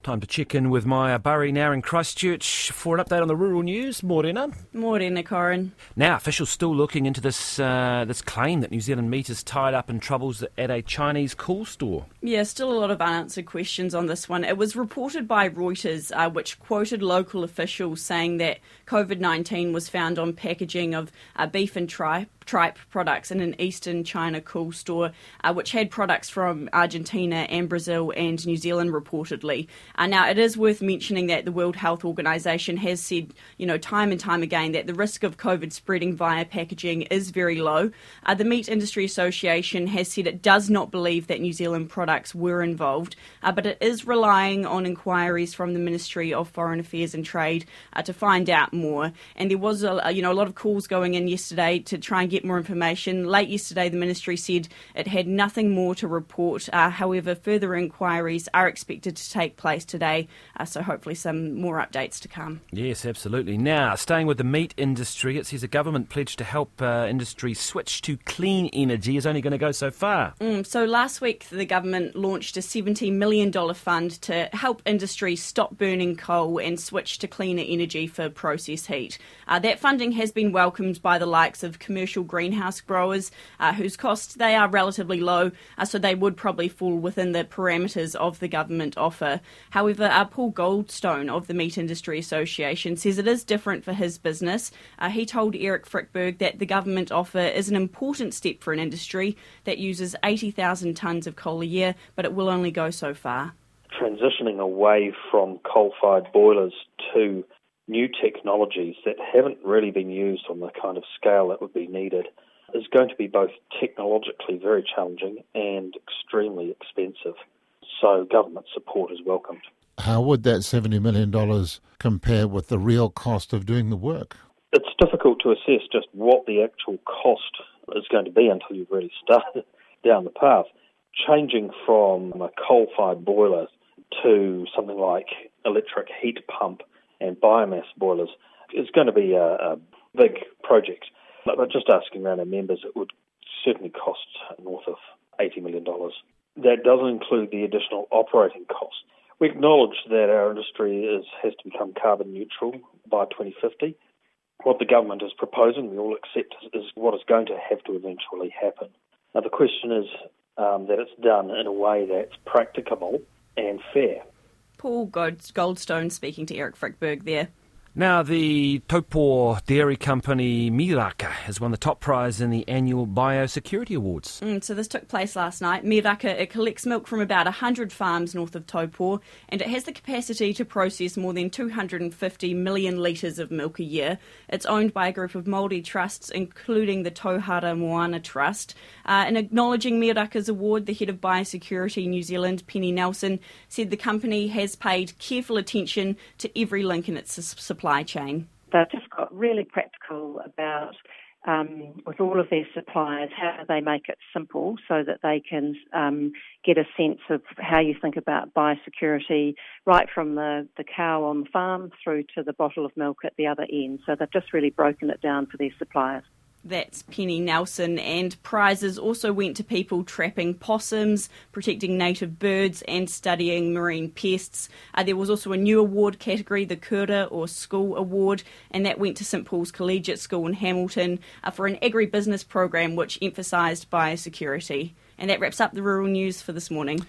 Time to check in with Maya Burry now in Christchurch for an update on the rural news. Morena. Morena, Corin. Now, officials still looking into this claim that New Zealand meat is tied up in troubles at a Chinese cool store. Yeah, still a lot of unanswered questions on this one. It was reported by Reuters, which quoted local officials saying that COVID-19 was found on packaging of beef and tripe products in an eastern China cool store, which had products from Argentina and Brazil and New Zealand reportedly. Now, it is worth mentioning that the World Health Organization has said, time and time again that the risk of COVID spreading via packaging is very low. The Meat Industry Association has said it does not believe that New Zealand products were involved, but it is relying on inquiries from the Ministry of Foreign Affairs and Trade to find out more. And there was a lot of calls going in yesterday to try and get more information. Late yesterday, the ministry said it had nothing more to report. However, further inquiries are expected to take place today, so hopefully some more updates to come. Yes, absolutely. Now, staying with the meat industry, it says a government pledge to help industry switch to clean energy is only going to go so far. So last week, the government launched a $70 million fund to help industry stop burning coal and switch to cleaner energy for process heat. That funding has been welcomed by the likes of commercial greenhouse growers, whose costs they are relatively low, so they would probably fall within the parameters of the government offer. However, Paul Goldstone of the Meat Industry Association says it is different for his business. He told Eric Frickberg that the government offer is an important step for an industry that uses 80,000 tonnes of coal a year, but it will only go so far. Transitioning away from coal-fired boilers to new technologies that haven't really been used on the kind of scale that would be needed is going to be both technologically very challenging and extremely expensive. So government support is welcomed. How would that $70 million compare with the real cost of doing the work? It's difficult to assess just what the actual cost is going to be until you've really started down the path. Changing from a coal-fired boiler to something like electric heat pump and biomass boilers is going to be a big project. But just asking around our members, it would certainly cost north of $80 million. That doesn't include the additional operating costs. We acknowledge that our industry has to become carbon neutral by 2050. What the government is proposing, we all accept, is what is going to have to eventually happen. Now, the question is that it's done in a way that's practicable and fair. Paul Goldstone speaking to Eric Frickberg there. Now, the Taupo dairy company Miraka has won the top prize in the annual Biosecurity Awards. So this took place last night. Miraka, it collects milk from about 100 farms north of Taupo, and it has the capacity to process more than 250 million litres of milk a year. It's owned by a group of Māori trusts, including the Tauhara Moana Trust. In acknowledging Miraka's award, the head of Biosecurity New Zealand, Penny Nelson, said the company has paid careful attention to every link in its supply chain. They've just got really practical about, with all of their suppliers, how do they make it simple so that they can get a sense of how you think about biosecurity right from the cow on the farm through to the bottle of milk at the other end. So they've just really broken it down for their suppliers. That's Penny Nelson, and prizes also went to people trapping possums, protecting native birds and studying marine pests. There was also a new award category, the Kura or School Award, and that went to St Paul's Collegiate School in Hamilton for an agribusiness program which emphasised biosecurity. And that wraps up the rural news for this morning.